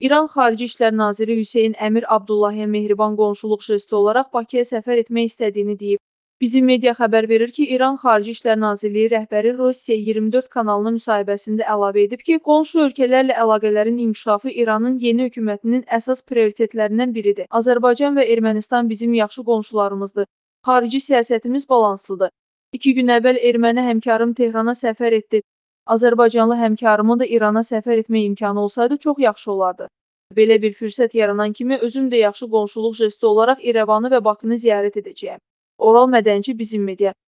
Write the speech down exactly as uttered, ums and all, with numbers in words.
İran Xarici İşlər Naziri Hüseyn Əmir Abdullahiyan mehriban qonşuluq jesti olaraq Bakıya səfər etmək istədiyini deyib. Bizim media xəbər verir ki, İran Xarici İşlər Nazirliyi rəhbəri Rusiya iyirmi dörd kanalına müsahibəsində əlavə edib ki, qonşu ölkələrlə əlaqələrin inkişafı İranın yeni hökumətinin əsas prioritetlərindən biridir. Azərbaycan və Ermənistan bizim yaxşı qonşularımızdır. Xarici siyasətimiz balanslıdır. İki gün əvvəl erməni həmkarım Tehrana səfər etdi. Azərbaycanlı həmkarımın da İrana səfər etmək imkanı olsaydı çox yaxşı olardı. Belə bir fürsət yaranan kimi özüm də yaxşı qonşuluq jesti olaraq İrəvanı və Bakını ziyarət edəcəyəm. Oral Mədənci, Bizim Media.